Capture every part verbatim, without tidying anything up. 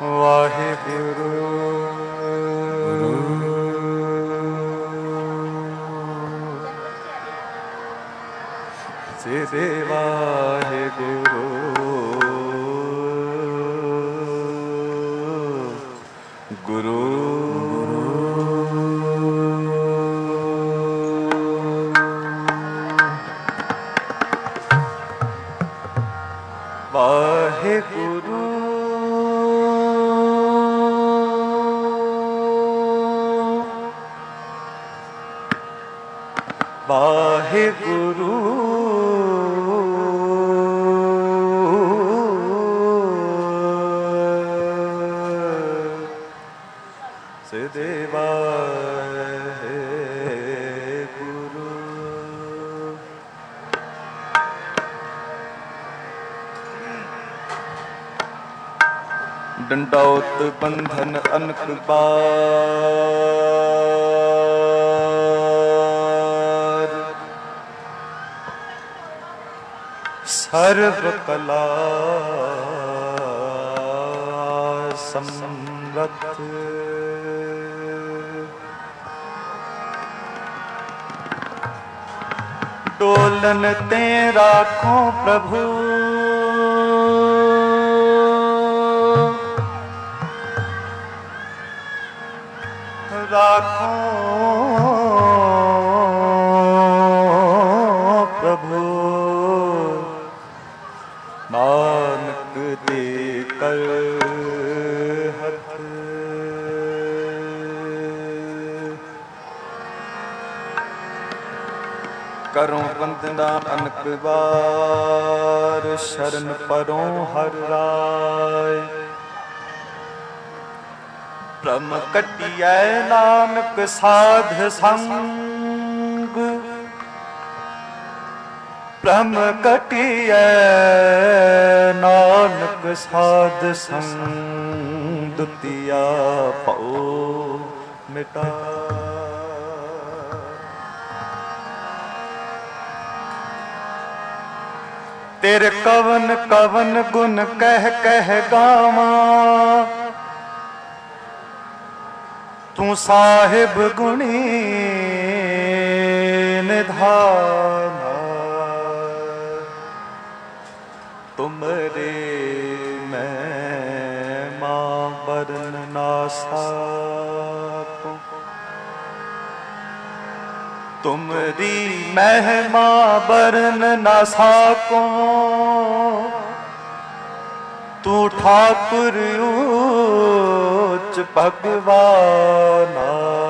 वाहिगुरु सिद्धि वाहिगुरु गुरु वाहिगुरु वाहिगुरु सिद्धि वाहिगुरु दंडौत बंधन अनक बार सर्व कला समरथ डोलन ते राखो प्रभु राखो प्रभु नानक दे कर हथ करो वंदना अनक बार शरण परो हर राय ब्रह्म कटियै नानक साध संग ब्रह्म कटियै नानक साध संग दुतिया पाओ मिटा तेरे कवन कवन गुण कह कह गावा तू साहिब गुणी निधाना तुमरे मैं मां बरन ना साकूं तुमरी महिमा बरन ना साकूं तू ठाकुर उच्च भगवाना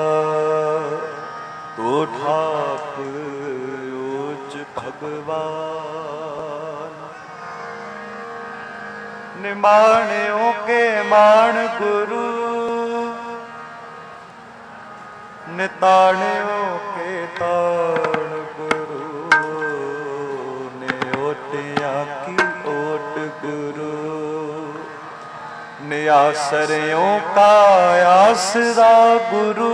तू ठाकुर उच्च भगवान निमाणियों के मान गुरु निताणियों के ताण गुरु ने ओटिया की ओट गुरु आसरियों का आसरा गुरु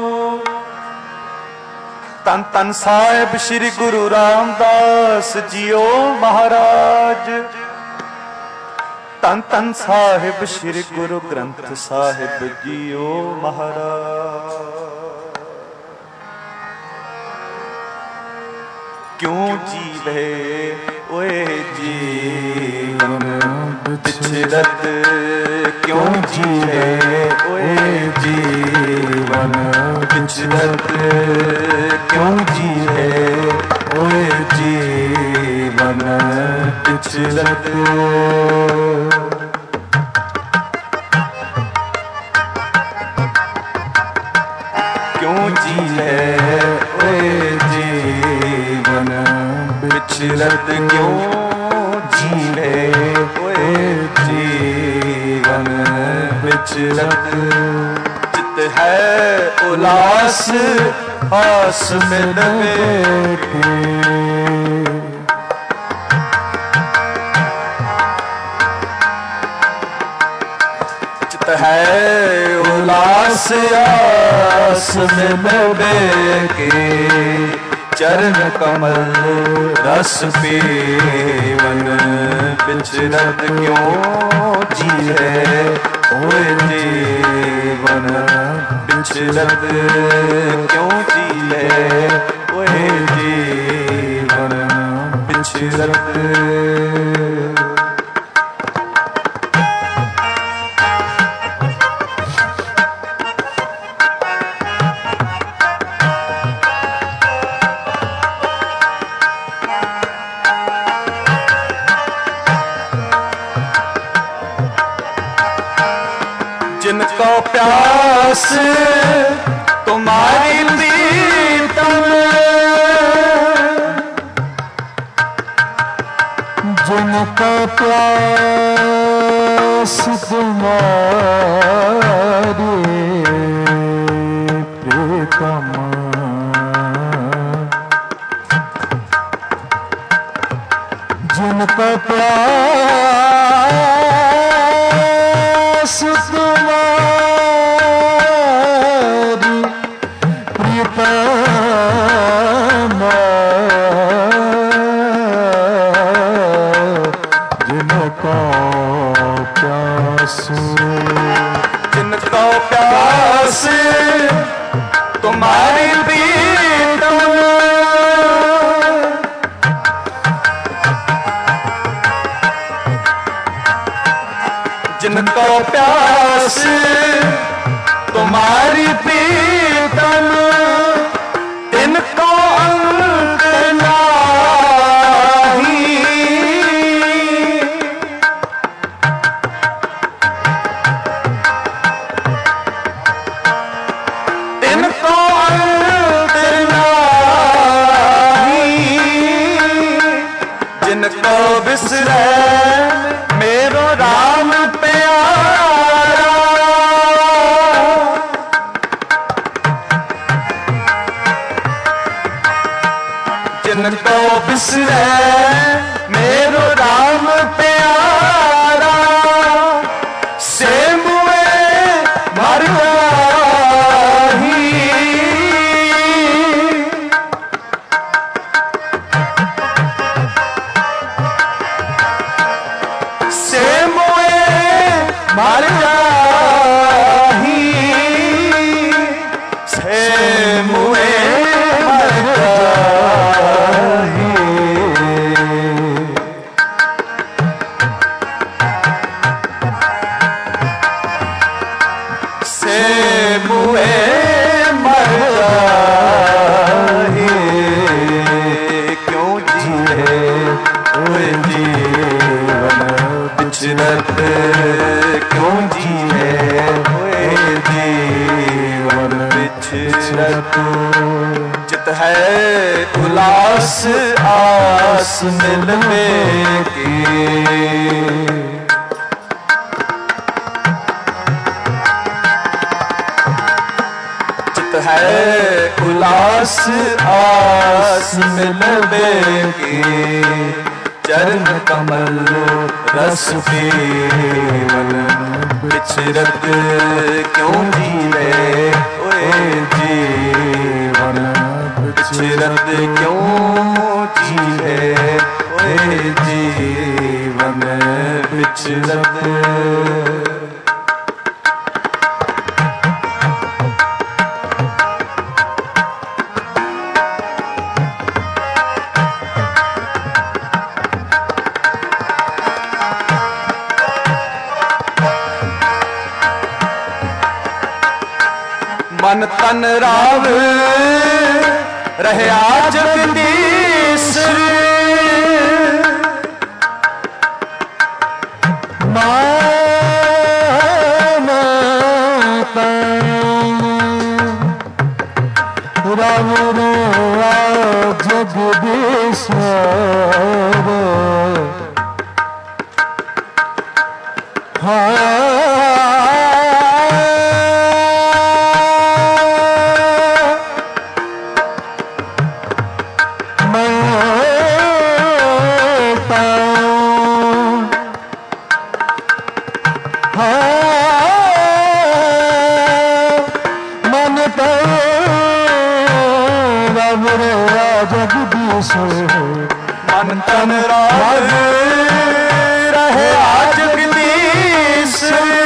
तन तन साहिब श्री गुरु रामदास जियो महाराज तन तन साहिब श्री गुरु ग्रंथ साहिब जियो महाराज क्यों जीवे ओए जीवन बिछड़त क्यों जीवे ओए जीवन बिछड़त क्यों जीवे ओए जीवन बिछड़त क्यों जीवे ओए जीवन बिछड़त क्यों जीवे ओए जीवन बिछड़त चित है उलास आस में बैठे चित है उलास आस में बैठे चरण कमल रस पीवन बिचरत क्यों जीए ओए जीवन बिचरत क्यों जीए ओए जीवन बिचरत। जिनको प्यास तुम्हारी प्रीतम, जिनको प्यास तुम्हारी प्रीतम, जिनको प्यास तुम्हारी प्रीतम, जिनको प्यास जिनको प्यास तुम्हारी प्रीतम, जिनको प्यास तुम्हारी प्रीतम, तिनको अंत नाही, तिनको अंत नाही, जिनको बिसरे मेरो राम प्यारा, जिनको बिसरे मेरो राम प्यारा, से मुए मर जाही, से मुए मर जाही, से मुए मर जाही, से मुए मर जाही, क्यों जिए ओए जीवन बिचरत क्यों जिए ओए जीवन बिचरत। चित है उलास आस मिलने की, चित है उलास आस मिलने की, चरण कमल रस पीवन बिचरत क्यों जीवे ओए जीवन बिचरत क्यों जीवे ओए जीवन बिचरत। मन तन राव रहे आज जगदीश, मान राम जगदीश्वर, हाँ मन तो राम राजा मन तन राज रहे आज जगदीश।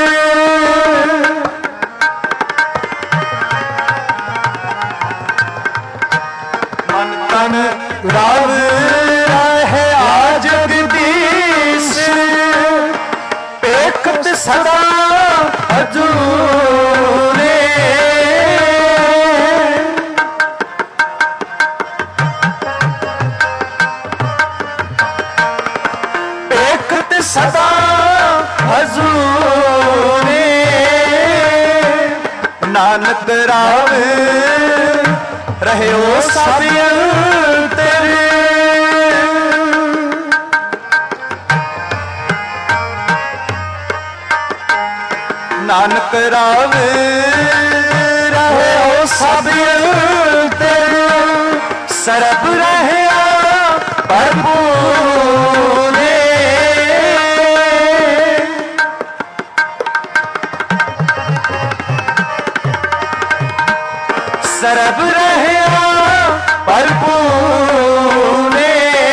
मन तन राज रहे आज जगदीश। पेखत सदा हजूरे सदा हजूरे। नानक राव रहे ओ साबियल तेरे। नानक राव रहे ओ साबियल तेरे। सरब रहे भरपूर सरब रहे भरपूरे।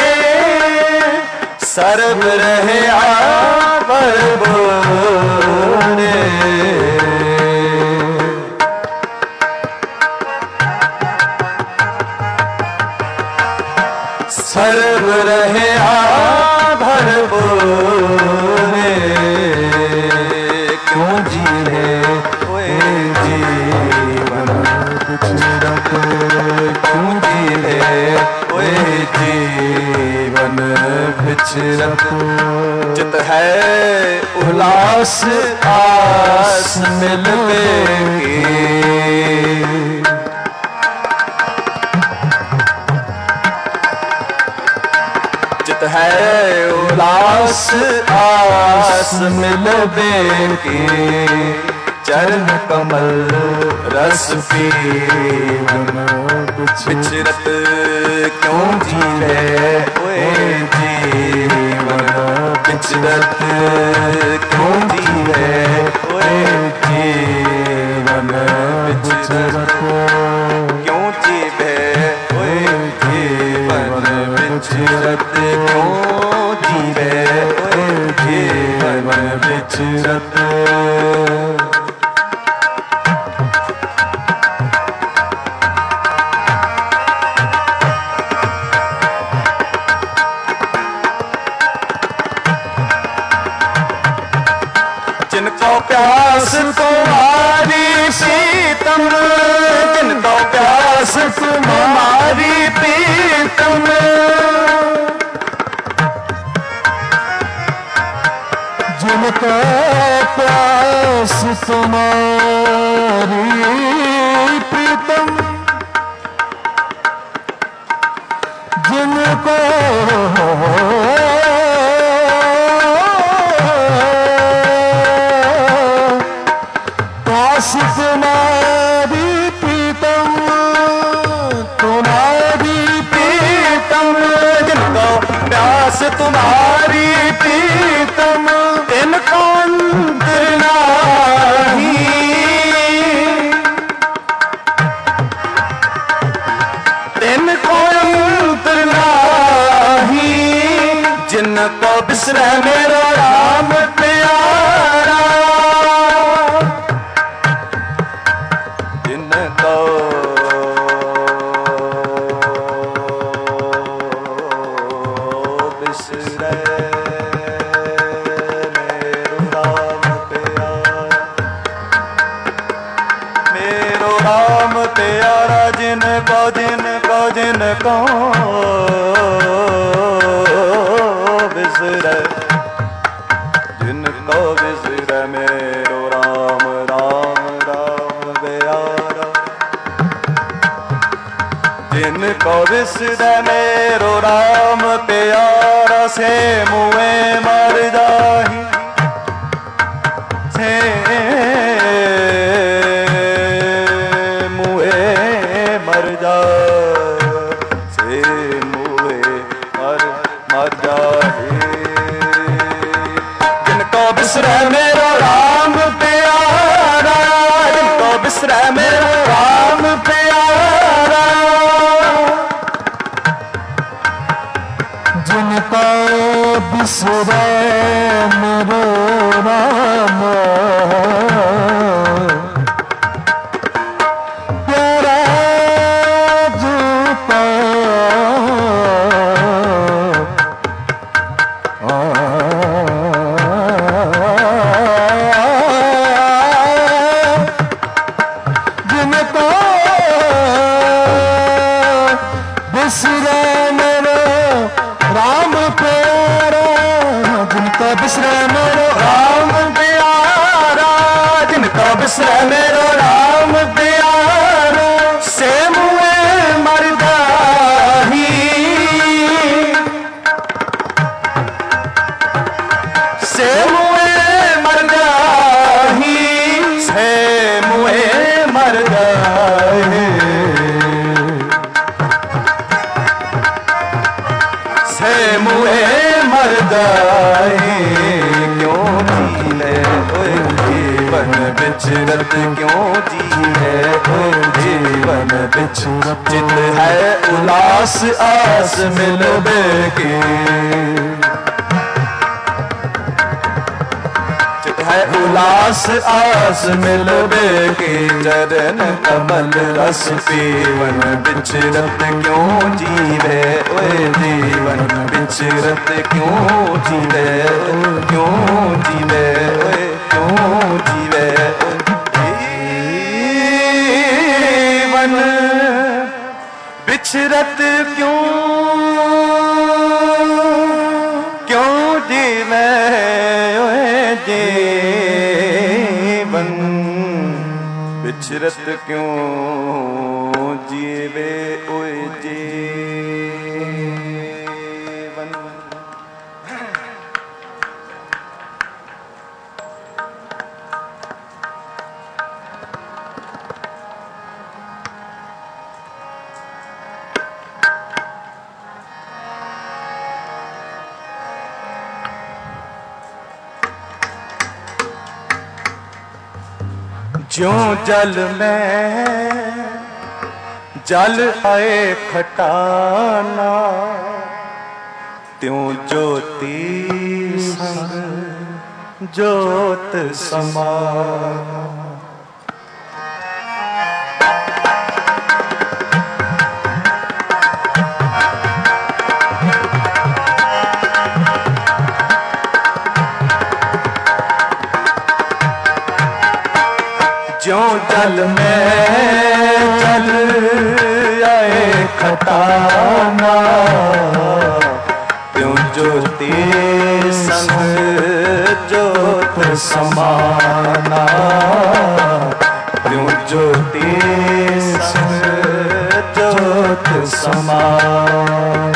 सरब रहे भरपूरे। सरब रहे भरपूरे। क्यों जीने जीवन क्यों जीने ओए जीवन बिछरत। चित है उल्लास आस मिलवे की। चित है उल्लास आस मिलवे की। चरण कमल रस पीवन बिछरत। क्यों जीवे ओए जीवन बिछरत। क्यों जीवे ओए जीवन बिछरत। क्यों जीवे ओए जीवन बिछरत। क्यों जीवे ओए जीवन बिछरत। जिनको प्यास तुम्हारी सीतम। जिनको प्यास तुम्हारी पीतम। जिनको प्यास तुम्हारी प्रीतम। जिनको तुम्हारी प्रीतम। तुम्हारी प्रीतम। जिनको प्यास तुम्हारी प्रीतम। इनको अंतर नाही। इनको अंतर नाही। जिनको बिसरे मेरा राम प्यारा। जिनको बिसरे मेरो राम प्यारा। मेरो राम प्यारा। जिनको जिनको जिनको बिसरे। जिनको बिसरे मेरो राम राम राम प्यारा। जिनको बिसरे मेरो राम प्यारा। से मुए मर जाही। से मुए मर जा। से मुए मर मर जाही। जिनको बिसरे मेरो राम प्यारा। जिनको बिसरे मेरो राम प्यारा। बिसरे मेरो राम प्यारा जूता जिनको बिसरे मेरो राम प्यारा जिनका बिसरे मेरो राम प्यारा जिनका बिसरे मेरो राम प्यारा से मुए मरदाही से मुए मरदाही से मुए मरदाही से मुए मरदाही क्यों जी है ओए जीवन बिचरत क्यों जी है ओए जीवन बिचरत चित है उलास आस मिलबे की चित है उलास आस मिलबे की चरण कमल रस पीवन बिचरत क्यों जीवे ओए जीवन बिचरत क्यों जीवे क्यों जीवे ओए क्यों जीवे जीवन बिचरत क्यों क्यों जीवे ओए जीवन बिचरत क्यों जीवे ओए जीवन ज्यों जल में जल आए खटाना त्यों ज्योति संग ज्योत समा ज्यों जल में जल आए खटाना त्यों ज्योति संग ज्योत समाना त्यों ज्योति संग ज्योत समाना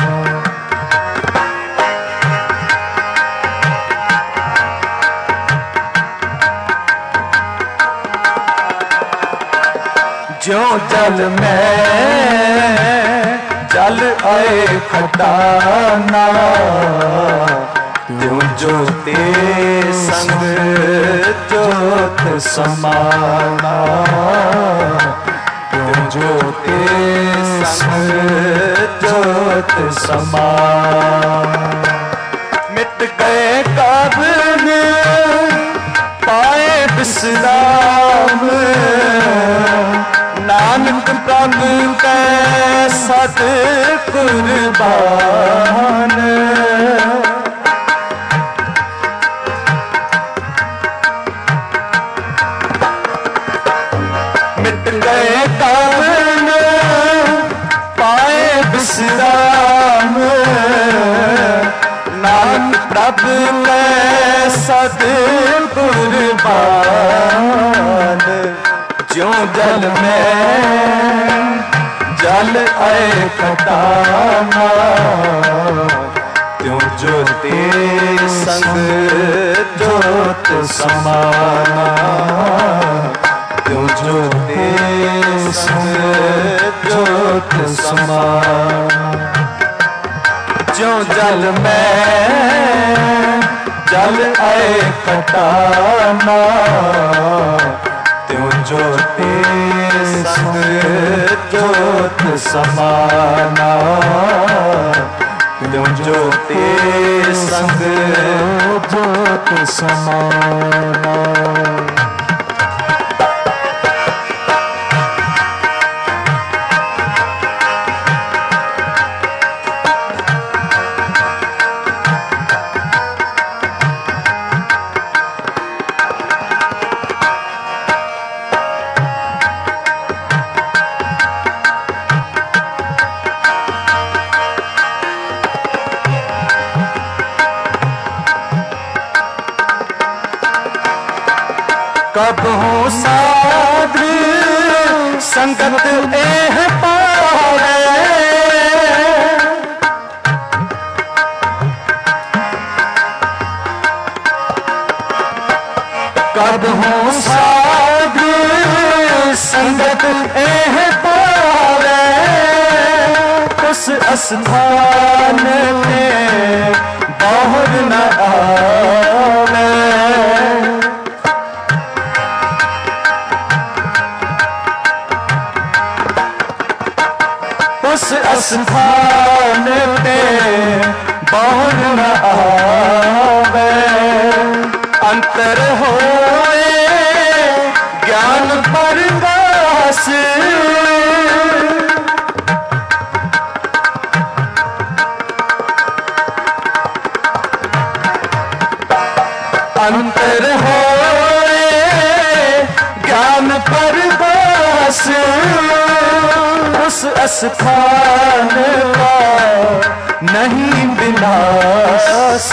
ज्यों जल में जल आए खटाना त्यों ज्योति संग ज्योत समाना त्यों ज्योति संग ज्योत समाना मिट गए काबन पाए विश्राम नानक प्रभ के सत कुर्बान मिट गए कावन पाए विश्राम नानक प्रभ के सत कुर्बान ज्यों जल में जल आए खटाना त्यों ज्योति संग ज्योत समाना त्यों ज्योति संग ज्योत समाना ज्यों जल में जल आए खटाना त्यों ज्योति संग ज्योत समाना त्यों ज्योति संग ज्योत समाना। कब हो साध संगत एह पावे, कब हो साध संगत एह पावे, उस स्थान में बाहर न आवे। उस स्थान पे बाहर न आवे, अंतर होए ज्ञान प्रकाश, अंतर होए ज्ञान प्रकाश, उस स्थान का नहीं विनाश।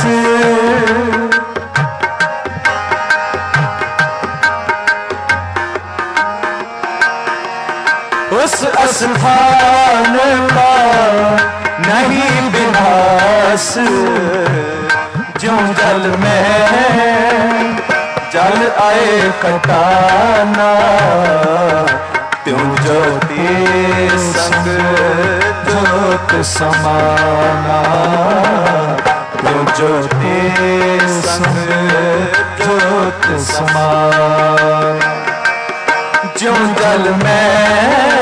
उस स्थान का नहीं विनाश। ज्यों जल में जल आए कटाना, त्यों ज्योति संग ज्योत समाना। त्यों ज्योति संग ज्योत समाना। ज्यों जल में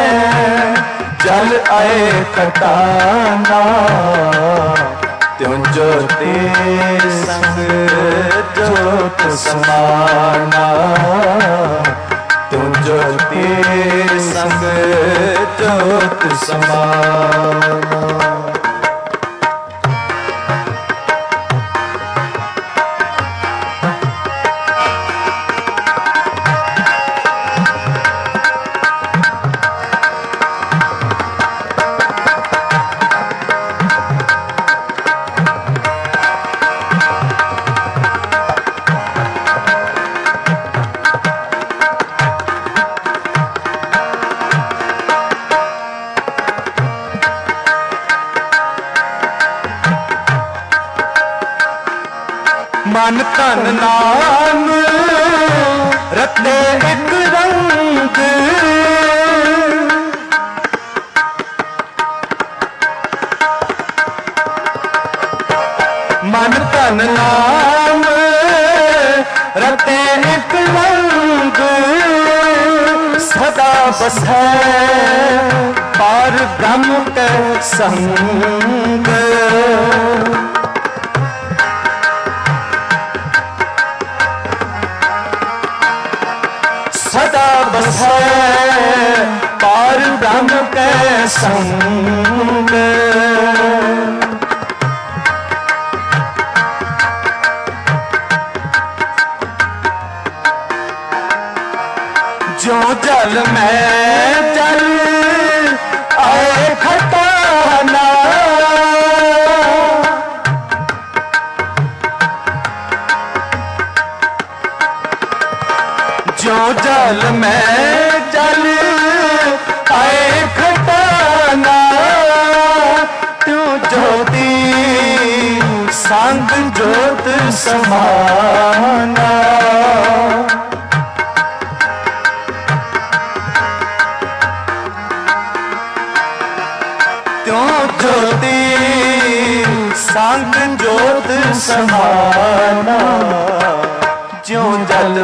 जल आए कटाना, त्यों ज्योति संग ज्योत समाना। त्यों ज्योति संग ज्योत समाना। मन तन नाम रत्ने एक रंग, मन तन नाम रत्ने एक रंग, सदा बसै पार ब्रह्म के संग। सदा बसै पार ब्रह्म के संग। जो जल में जल आए खटाना, जो जल में जल आए खटाना, त्यों ज्योति संग ज्योत समाना। त्यों ज्योति संग ज्योत समाना। ज्यों जल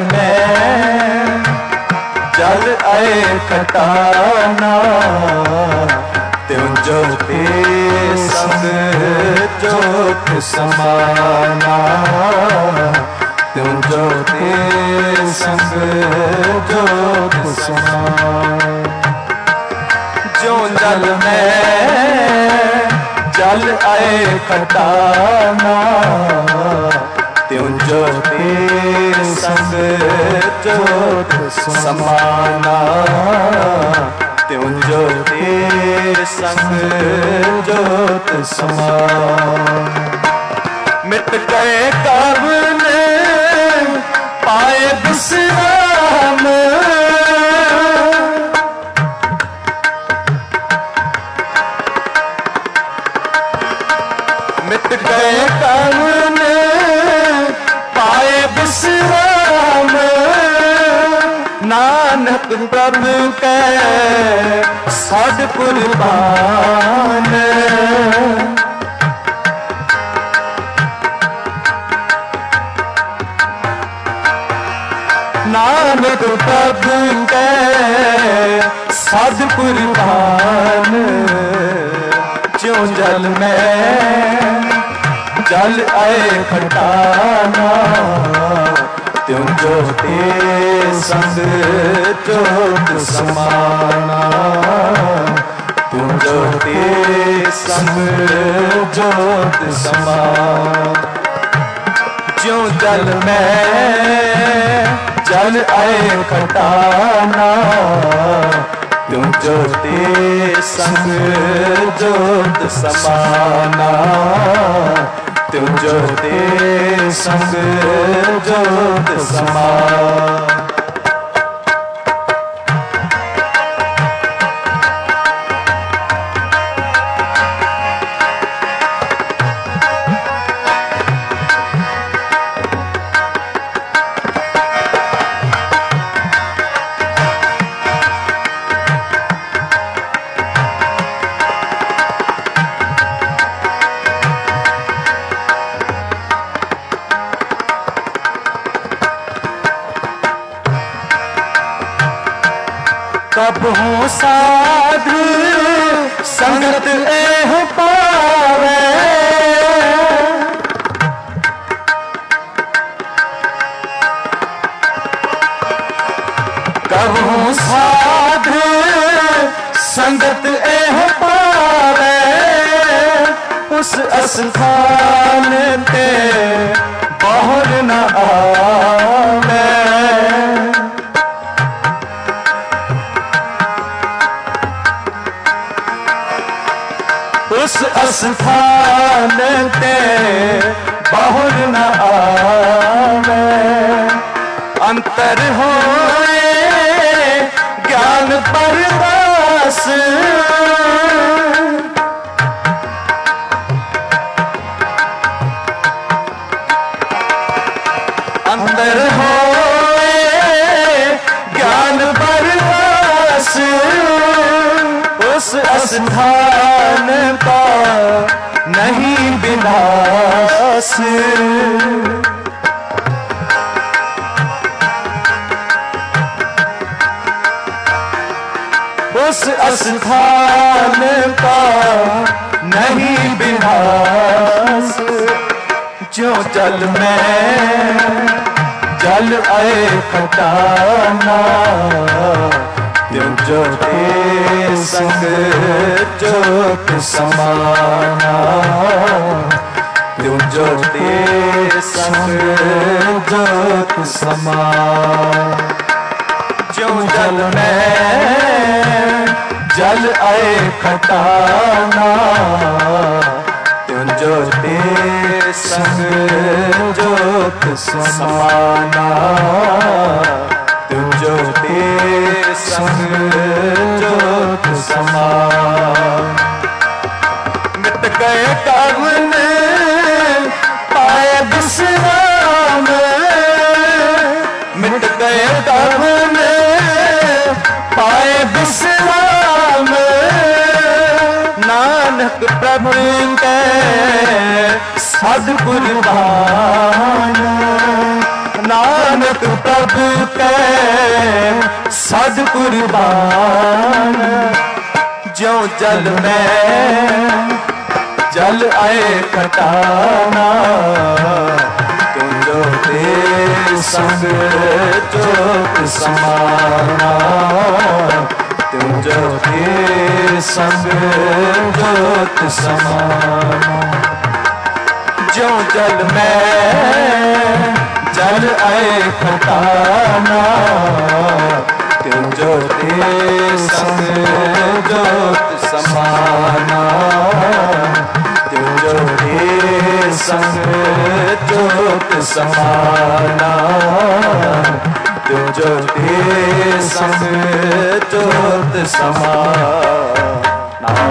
में जल आए कटाना, त्यों ज्योति संग ज्योत समाना, त्यों ज्योति संग ज्योत समाना। ज्यों जल में जल आए खटाना, त्यों ज्योति संग ज्योत समाना, त्यों ज्योति संग ज्योत समाना। मिट गए कवन पाए विश्राम, मिट गए कवन पाए विश्राम, नानक प्रभु के सद कुर्बान। नानक प्रभु के सद कुर्बान, ज्यों जल में जल आए खटाना, त्यों ज्योति संग ज्योत समाना, त्यों ज्योति संग ज्योत समाना। ज्यों जल में जल आए खटाना, त्यों ज्योति संग ज्योत समाना, त्यों ज्योति संग ज्योत समाना। कब हूँ साधु संगत एह पावे, कब हूँ साधु संगत एह पावे, उस स्थान ते बहुर न आवे। उस स्थान ते बहुर न आवे, अंतर होए ज्ञान परदास, अंतर होए ज्ञान परदास, उस स्थान का नहीं विनाश। उस स्थान का नहीं विनाश, ज्यों जल में जल आए खटाना, त्यों ज्योति संग ज्योत समाना, त्यों ज्योति संग ज्योत समाना। ज्यों जल में जल आए खटाना, त्यों ज्योति संग ज्योत समाना, त्यों ज्योति संग ज्योत समाना। मिट गए कवन पाए विश्राम, मिट गए कवन पाए विश्राम, नानक प्रभु के सद कुर्बान। नानक प्रभु के सद कुर्बान, ज्यों ज्यों जल में जल आए खटाना, तुम ज्योति संग ज्योत समाना, तुम ज्योति संग ज्योत समाना। ज्यों जल में जल आए खटाना, तुम ज्योति संग ज्योत समाना, तुम ज्योति संग ज्योत समाना, तुम ज्योति संग ज्योत समाना।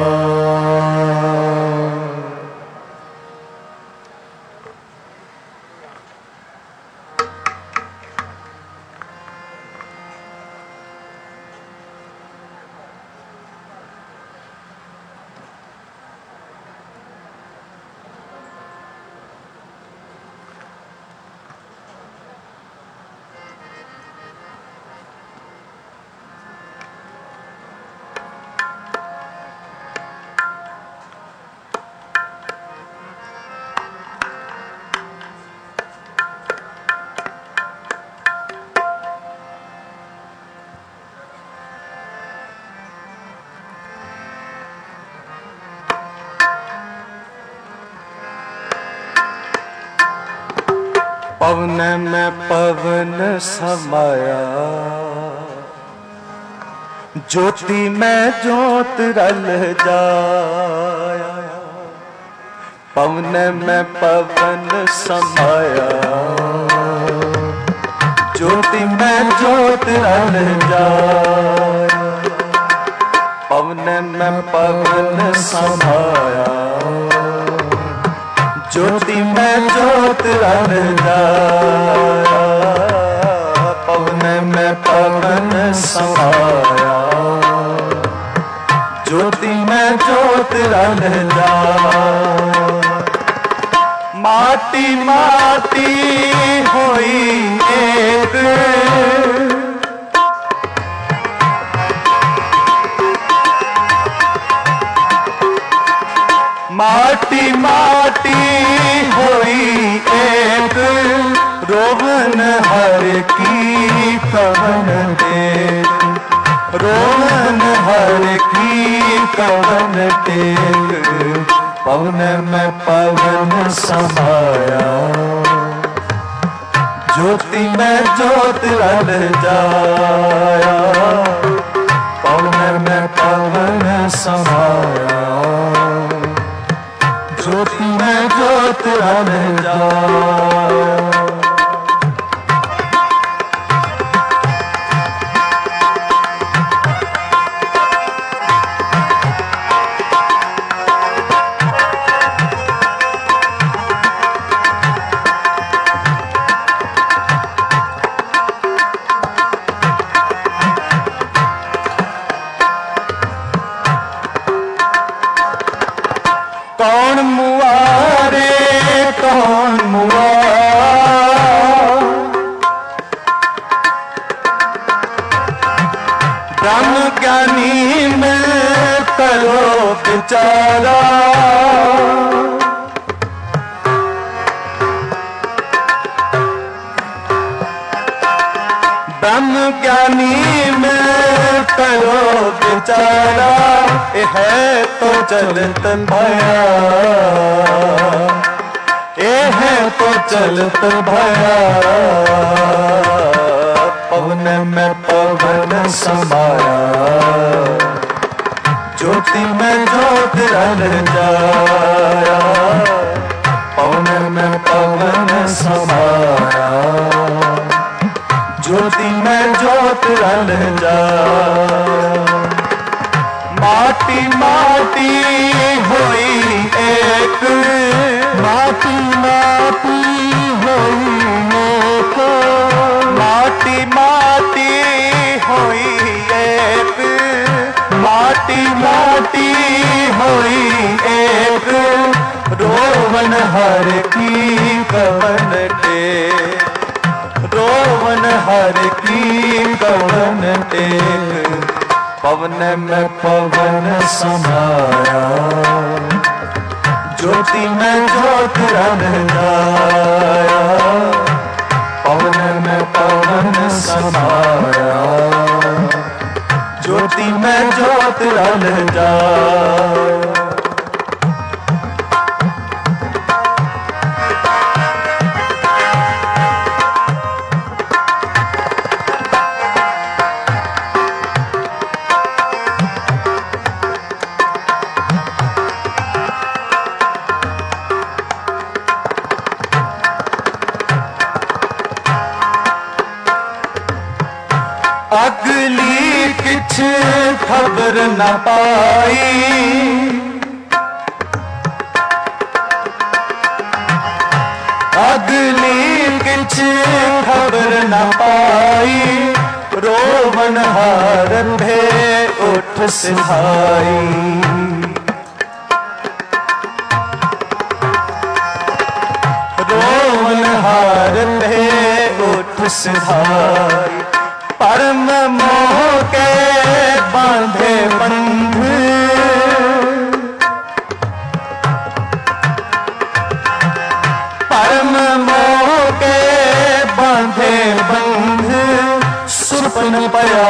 पवन में पवन समाया, ज्योति में ज्योत रल जाया। पवन में पवन समाया, ज्योति में ज्योत रल जाया। पवन में पवन समाया, ज्योति में ज्योत रल जाया। पवन में पवन समाया, ज्योति में ज्योत रल जाया। माटी माटी होई एक, माटी माटी होई एक, रोहन हर की कवन टेक, रोहन हर की कवन टेक। पवन में पवन समाया, ज्योति में ज्योत रल जाया। पवन में पवन समाया, ज्योति में ज्योत रल जाया। कौन मुआरे कौन मुआ, ब्रह्म ज्ञानी में करो विचारा। ब्रह्म ज्ञानी में करो विचारा, है तो चलत भया, ए है तो चलत भया। पवन में पवन समाया, ज्योति में ज्योत रल जाया। पवन में पवन समाया, ज्योति में ज्योत रल जाया। माटी माटी होई एक, माटी माटी होई एक, माटी माटी होई एक, माटी माटी होई एक। रोवन हर की कवन टेक, रोवन हर की कवन टेक। पवन में पवन समाया, ज्योति में ज्योत रन जाया। पवन में पवन समाया, ज्योति में ज्योत रन जाया। अगली किछ खबर न पाई, अगली किछ खबर न पाई। रोवन हार भे उठ सिधाई, रोवन हार भे उठ सिधाई। परम मोह के बांधे बंध, परम मोह के बांधे बंध। सुपन पया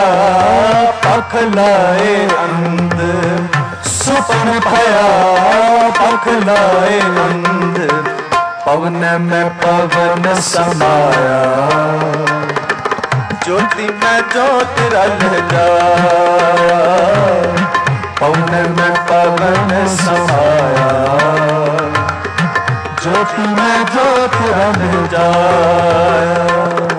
पखलाए अंध, सुपन पया पखलाए अंध। पवन में पवन समाया, ज्योति में ज्योत रल जाया। पवन में पवन समाया, ज्योति में ज्योत रल जाया।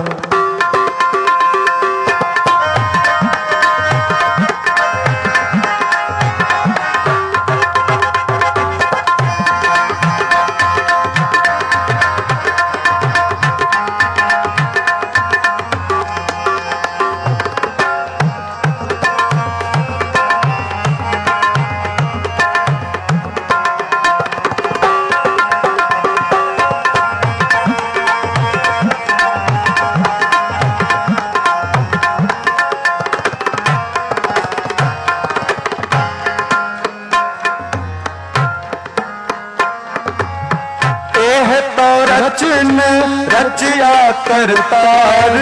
रचन रचिया करतार,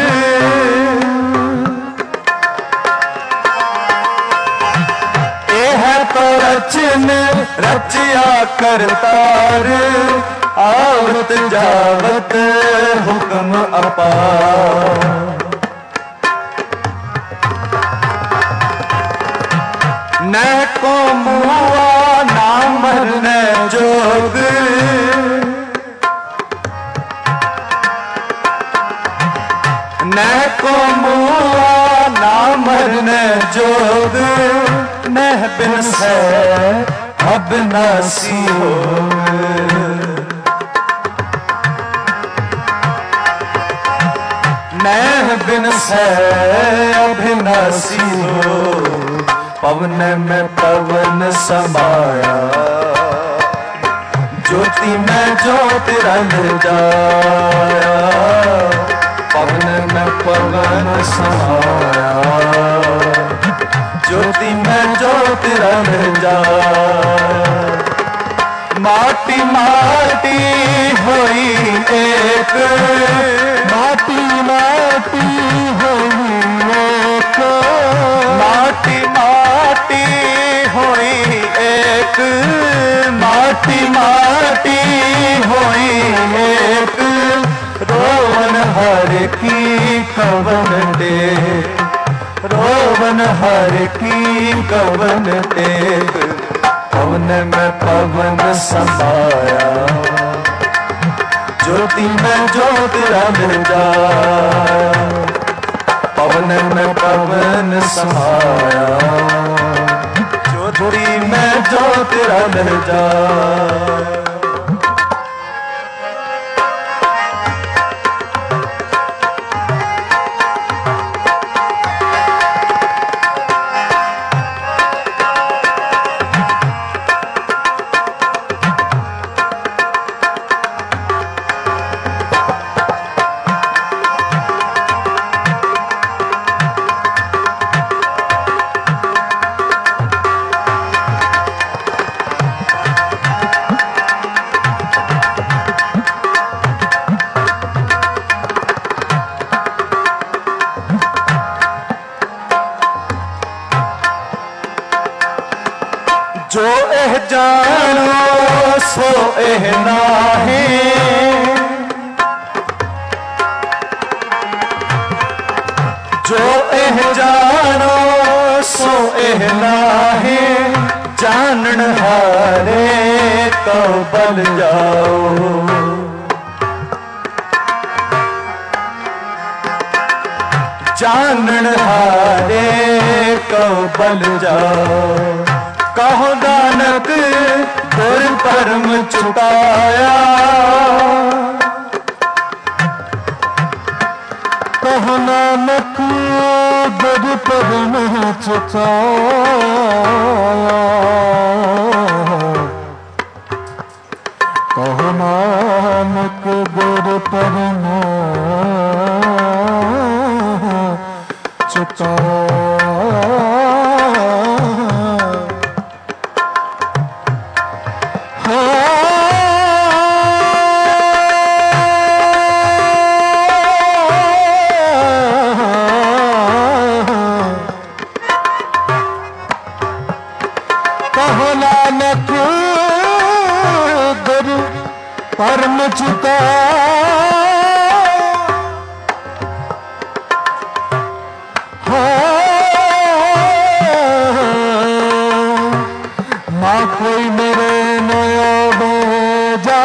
एह तो रचन रचिया करतार। आवत जावत हुक्म अपार, न को मुआ ना मरने जोग। न को मुआ ना मरने जोग। नह बिन से अब नासी हो, नह बिन से अभिनाशी हो। पवन में पवन समाया, ज्योति में ज्योत रंग जाया। पवन में पवन समाया, ज्योति में ज्योत रंग जाया। माटी माटी हुई एक, माटी माटी हुई एक। माटी माटी हुई एक, माटी माटी हुई एक। रोवन हर की कवन दे, रोवन हर की कवन टेक। पवन में पवन समाया, ज्योति में ज्योत रंग जाया। पवन में पवन समाया, ज्योति में ज्योत रंग जाया। एह जानो सो एह नाहे, जो एह जानो सो एह नाहे, जानन हारे तो बल जाओ। जानन हारे को बल जाओ। कहो नानक गुर परम चुकाया, कहो नानक गुर परम चुकाया, कहो नानक गुर परम चुकाया। कहो नानक गुरु परम चुकाया, ना कोई मेरे नया बेजा,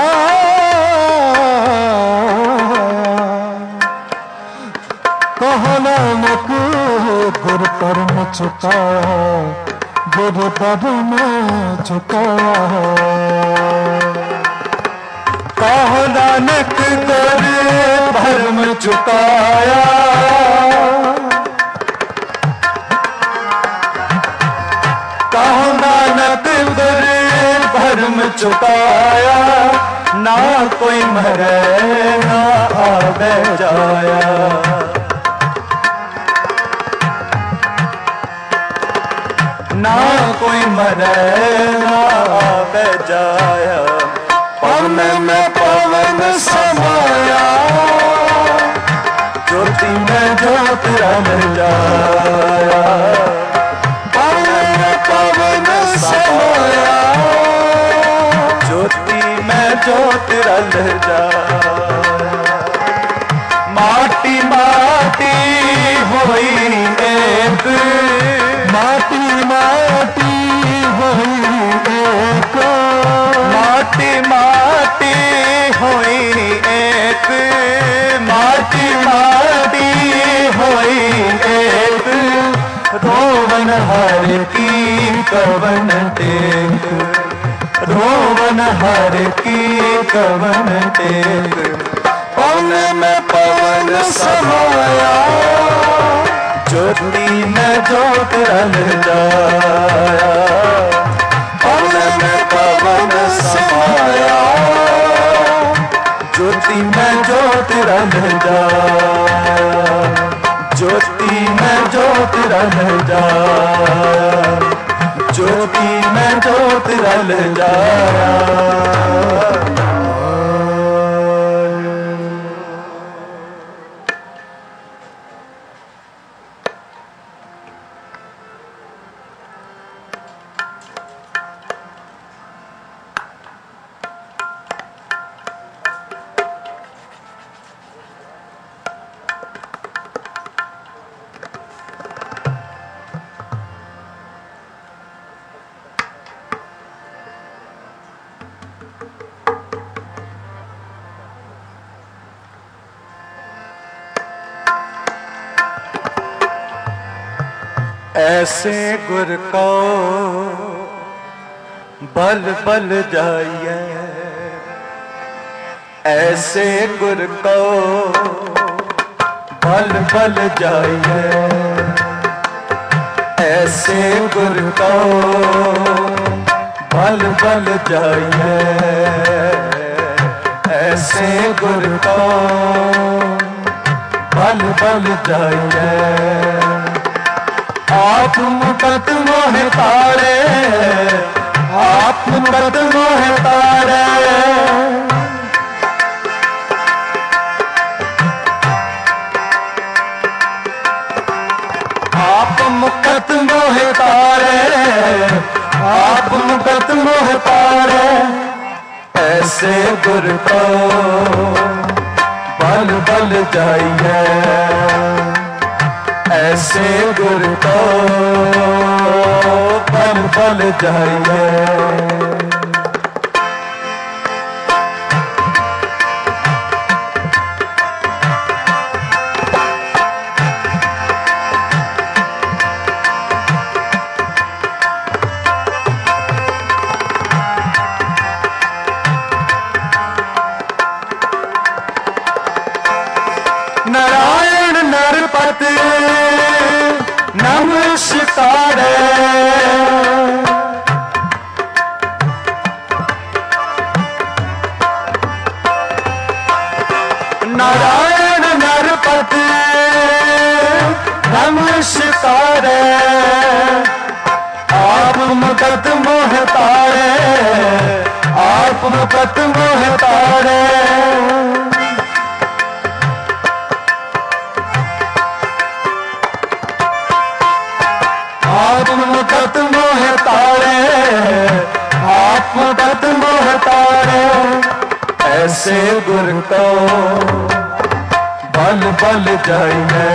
कहो नानक गुरु परम चुकाया, गुरु परम चुकाया। कहो नानक गुर परम चुकाया, कहो नानक गुर परम चुकाया, ना कोई मरे ना आवे जाया। ना कोई मरे ना आवे जाया। पवन में पवन समाया, ज्योति में ज्योत रम जाया। पवन में पवन समाया, ज्योति में ज्योत रम जाया। माटी माटी होई एक, माटी माटी होई एक, माटी माटी होई एक, माटी माटी होई एक। रोवन हर की कवन टेक, रोवन हर की कवन टेक। पवन में पवन समाया, ज्योति में ज्योत रम जाया। पवन में पवन समाया, ज्योति में ज्योत रम जाया। ज्योति में ज्योत रम जाया, ज्योति में ज्योत रम जाया। ऐसे गुर को बल बल जाइए, ऐसे गुर को बल बल जाइए। ऐसे गुर को बल बल जाइए, ऐसे गुर को बल बल जाइए। आप मुकत मोह तारे, आप मुकत मोह तारे। आप मुकत मोह तारे, आप मुकत मोह तारे, ऐसे गुर को बल बल जाइए, ऐसे गुर को बल बल जाइए। नारायण नरपति नमस्कार, नारायण नरपति नमस्कार, आप मुकत मोह तारे, आप मुकत मोह तारे। आप मुकत मोह तारे, आप मुकत मोह तारे, ऐसे गुर को बल बल जाइए,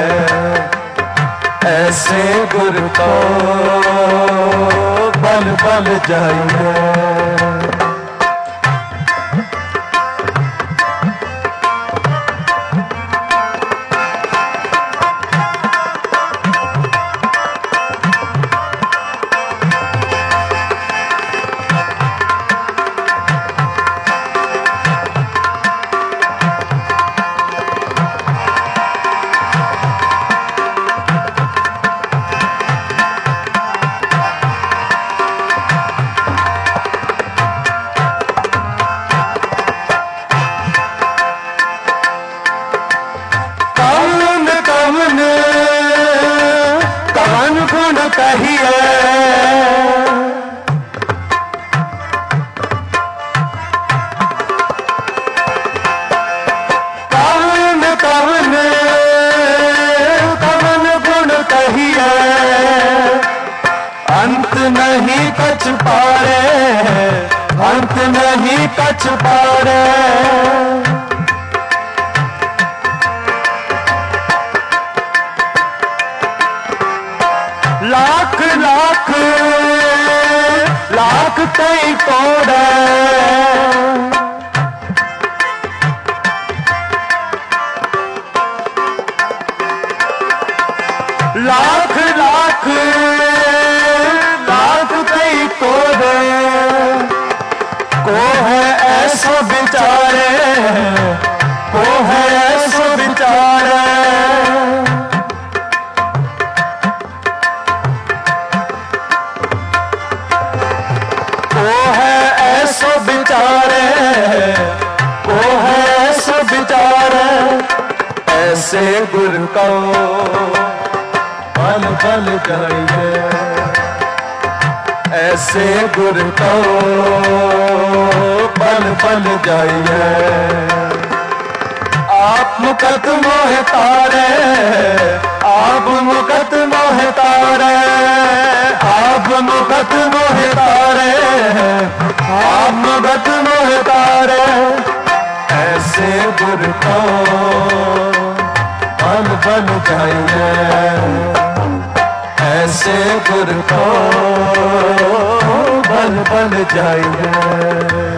ऐसे गुर को बल बल जाइए। कवन गुण कहिए, कवन कवन कवन गुण कहिए, अंत नहीं कछ पारे, अंत नहीं कछ पारे। लाख लाख लाख कई तोड़े, लाख लाख लाख कई तोड़े, को है ऐसो बिचारे, को है ऐसो बिचारे। ऐसो बिचारे, वो है ऐसो बिचारे, ऐसे गुर को बल बल जाइए, ऐसे गुर को बल बल जाइए। आप मुकत मोह तारे, आप मुकत मोह तारे, आप मुकत मोह तारे, आप मुकत मोह तारे, ऐसे गुर को बल बल जाइए, ऐसे गुर को बल बल जाइए।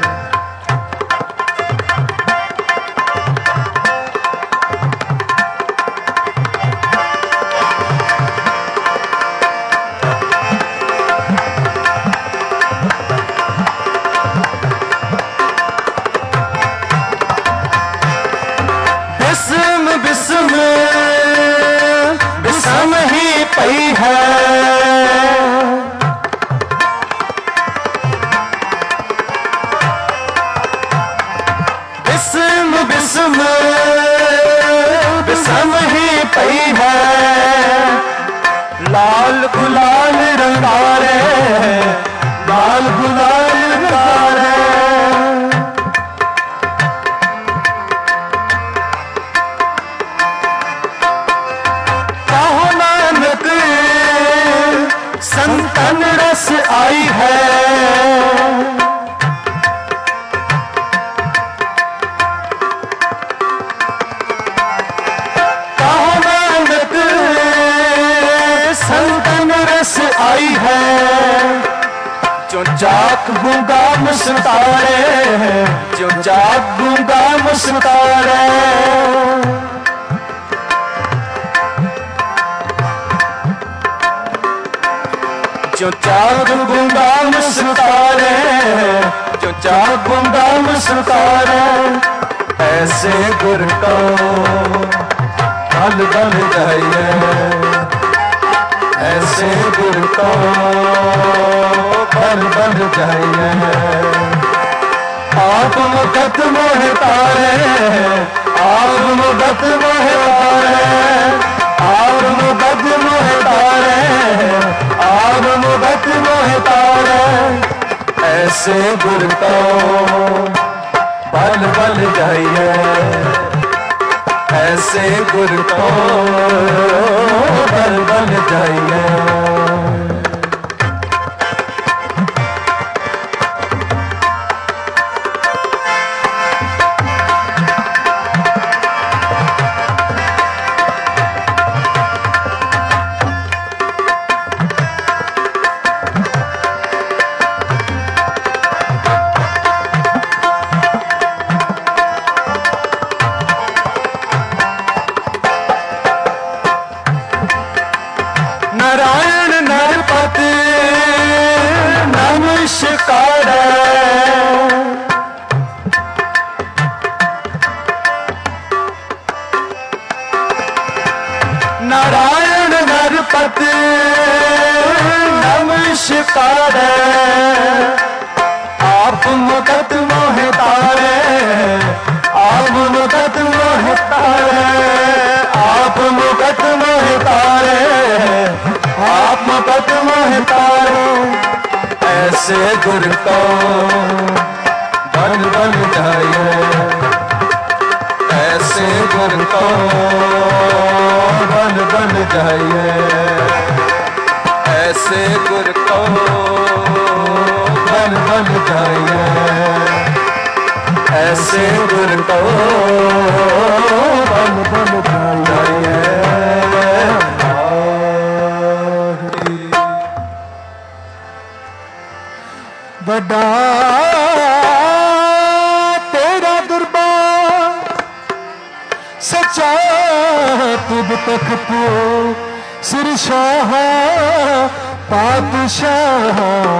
बिस्म बिस्म बिस्म ही पई है, बिस्म बिस्म बिस्म ही पई है, लाल गुलाल रंगारे, लाल गुलाल रंगारे। संतन रस जाग गूंगा मुस्तारे, जो जाग गूंगा मुस्तारे। जो जाग गूंगा मुस्तारे, जो जाग गूंगा मुस्तारे। ऐसे गुर को बल बल जाइए, ऐसे गुर को बल बल जाइए। आप मुकत मोह तारे, आप मुकत मोह तारे, आप मुकत मोह तारे, आप मुकत मोह तारे। ऐसे गुर को बल बल जाइए, ऐसे गुर को बल बल जाइए। नारायण नरपति नमस्कार, नारायण नरपति नमस्कार। आप मुकत मोह तारे, आप मुकत मोह तारे, आप मुकत मोह तारे, आप मुकत मोह तारे। ऐसे गुर को बल बल जाइए, ऐसे गुर को बल बल जाइए। ऐसे गुर को बल बल जाइए, ऐसे गुर को बल बल जाइए। बड़ा तेरा दरबार सच्चा तुद तख्त सिर शाह पातशाह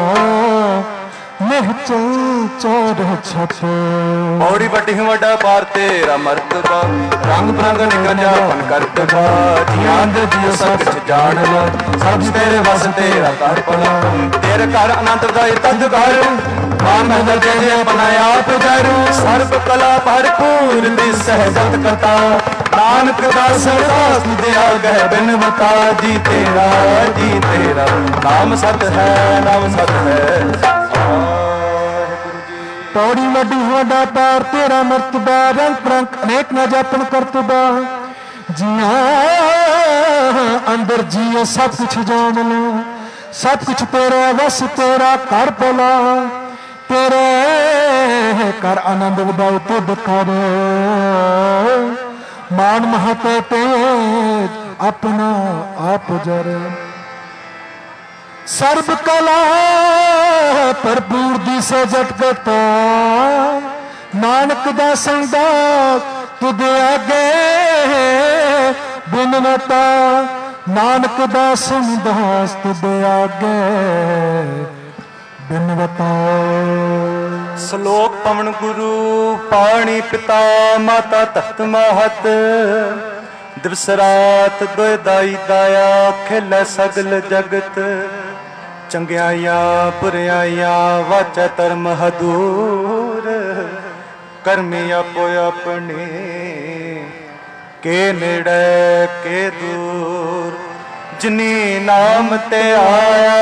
महचल चौर छठ। औड़ी बड़ी वड्डा पार तेरा मर्तबा, रंग बिरंग निकजापन करतबा। जियां दे जियो सब कुछ जान ला, सब तेरे वस तेरा कर भला। तेरे घर आनंद दा तद घर, मानद दे दे अपना आप घर। सर्ब कला भरपूर दी सहजत कथा, नानक दा सरदास दिया गह बिन बता। जी तेरा जी तेरा नाम सत है, नाम सत है। पौड़ी वड्डी वड्डा पार तेरा मर्तबा, रंग बिरंग अनेक न जापन करतबा। जिया अंदर जियो सब कुछ जान लो, सब कुछ तेरा वस तेरा कर भला। तेरे कर आनंद वदाई तुद कर, मान महते तेज अपना आप जर। सर्ब कला भरपूर दी सजट गता, नानक दा संगा तुद आगे बिनवता। नानक दा संदास तुद आगे बिनवता। श्लोक पवन गुरु पाणी पिता, माता तख्त महत। दिवस रात दोए दाई दाया, खेलै सगल जगत। चंगियाइयां बुरियाइयां वाचा धर्म हदूर। करमी आपो अपने के नेड़े के दूर। जिनी नाम ते आया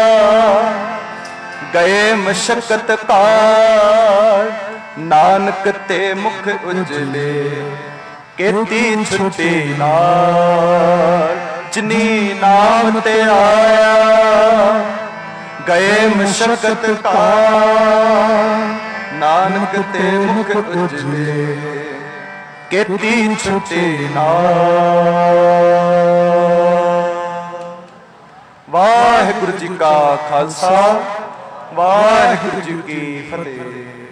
गए मशक्कत काल। नानक ते मुख उजले केती छुट्टी नाल। जिनी नाम ते आया गए मशक्कत काल। नानक ते मुख उजले केती छुट्टी नाल। वाहिगुरु जी का खालसा ਵਾਹਿਗੁਰੂ ਜੀ ਕੀ ਫਤਿਹ।